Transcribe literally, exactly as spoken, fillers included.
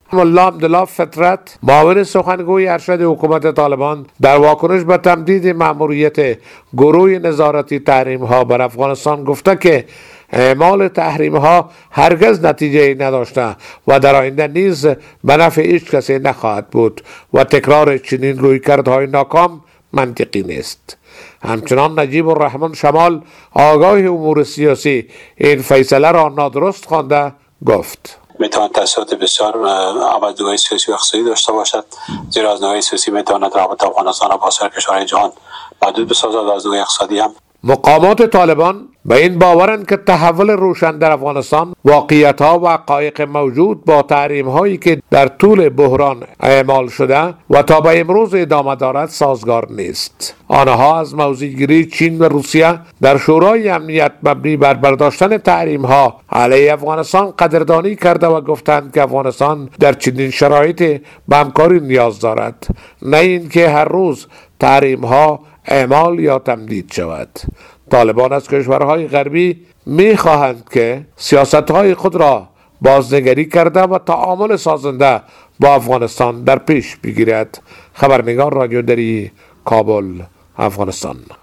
ملا عبدالله فطرت معاون سخنگوی ارشد حکومت طالبان در واکنش به تمدید مأموریت گروه نظارتی تحریم ها بر افغانستان گفته که اعمال تحریم ها هرگز نتیجه نداشته و در آینده نیز به نفع هیچ کسی نخواهد بود و تکرار چنین رویکردهای ناکام منطقی نیست. همچنان نجیب الرحمن شمال آگاه امور سیاسی این فیصله را نادرست خوانده گفت: میتواند تاثیرات بسیار از نگاه سیاسی و اقتصادی داشته باشد، زیرا از نگاه سیاسی میتواند روابط افغانستان با سایر کشورهای جهان محدود بسازد و از نگاه اقتصادی هم. مقامات طالبان به این باورند که تحول روشن در افغانستان واقعیت‌ها و حقایق موجود با تحریم‌هایی که در طول بحران اعمال شده و تا به امروز ادامه دارد سازگار نیست. آنها از موضع‌گیری چین و روسیه در شورای امنیت مبنی بر برداشتن تحریم‌ها علیه افغانستان قدردانی کرده و گفتند که افغانستان در چنین شرایطی به همکاری نیاز دارد، نه اینکه هر روز تحریم‌ها اعمال یا تمدید شود. طالبان از کشورهای غربی می خواهند که سیاستهای خود را بازنگری کرده و تعامل سازنده با افغانستان در پیش بگیرد. خبرنگار رادیو دری، کابل، افغانستان.